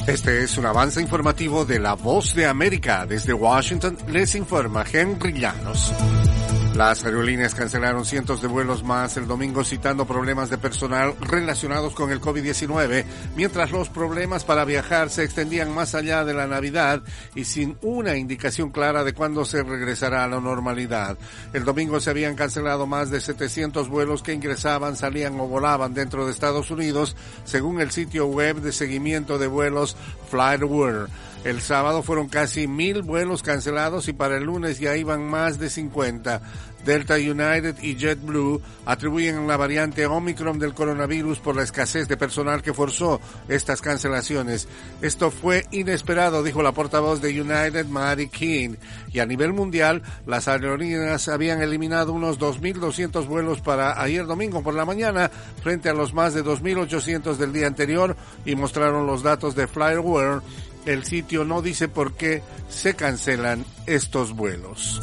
Este es un avance informativo de La Voz de América. Desde Washington les informa Henry Llanos. Las aerolíneas cancelaron cientos de vuelos más el domingo citando problemas de personal relacionados con el COVID-19, mientras los problemas para viajar se extendían más allá de la Navidad y sin una indicación clara de cuándo se regresará a la normalidad. El domingo se habían cancelado más de 700 vuelos que ingresaban, salían o volaban dentro de Estados Unidos, según el sitio web de seguimiento de vuelos FlightAware. El sábado fueron casi 1,000 vuelos cancelados y para el lunes ya iban más de 50. Delta, United y JetBlue atribuyen la variante Omicron del coronavirus por la escasez de personal que forzó estas cancelaciones. Esto fue inesperado, dijo la portavoz de United, Maddie King. Y a nivel mundial, las aerolíneas habían eliminado unos 2,200 vuelos para ayer domingo por la mañana, frente a los más de 2,800 del día anterior, y mostraron los datos de FlightAware. El sitio no dice por qué se cancelan estos vuelos.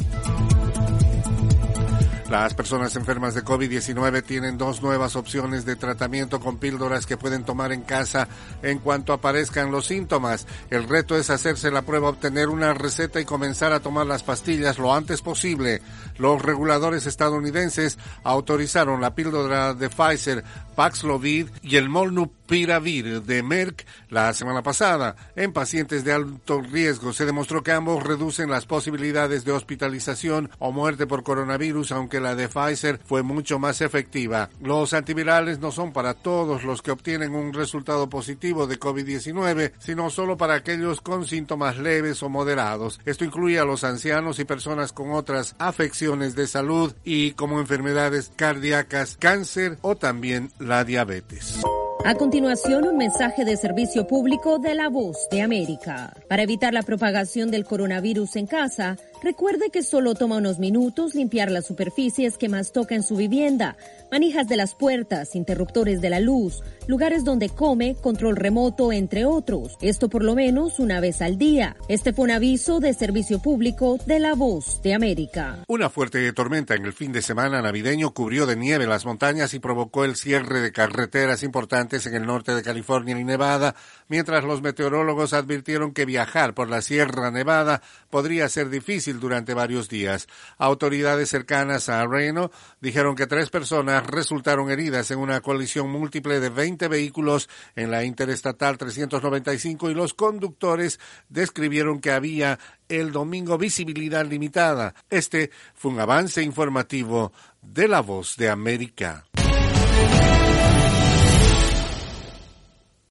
Las personas enfermas de COVID-19 tienen 2 nuevas opciones de tratamiento con píldoras que pueden tomar en casa en cuanto aparezcan los síntomas. El reto es hacerse la prueba, obtener una receta y comenzar a tomar las pastillas lo antes posible. Los reguladores estadounidenses autorizaron la píldora de Pfizer, Paxlovid y el Molnupiravir de Merck la semana pasada. En pacientes de alto riesgo se demostró que ambos reducen las posibilidades de hospitalización o muerte por coronavirus, aunque la de Pfizer fue mucho más efectiva. Los antivirales no son para todos los que obtienen un resultado positivo de COVID-19, sino solo para aquellos con síntomas leves o moderados. Esto incluye a los ancianos y personas con otras afecciones de salud y como enfermedades cardíacas, cáncer o también la diabetes. A continuación, un mensaje de servicio público de La Voz de América. Para evitar la propagación del coronavirus en casa, recuerde que solo toma unos minutos limpiar las superficies que más toca en su vivienda, manijas de las puertas, interruptores de la luz, lugares donde come, control remoto, entre otros. Esto por lo menos una vez al día. Este fue un aviso de servicio público de La Voz de América. Una fuerte tormenta en el fin de semana navideño cubrió de nieve las montañas y provocó el cierre de carreteras importantes en el norte de California y Nevada, mientras los meteorólogos advirtieron que viajar por la Sierra Nevada podría ser difícil durante varios días. Autoridades cercanas a Reno dijeron que 3 personas resultaron heridas en una colisión múltiple de 20 vehículos en la Interestatal 395 y los conductores describieron que había el domingo visibilidad limitada. Este fue un avance informativo de La Voz de América.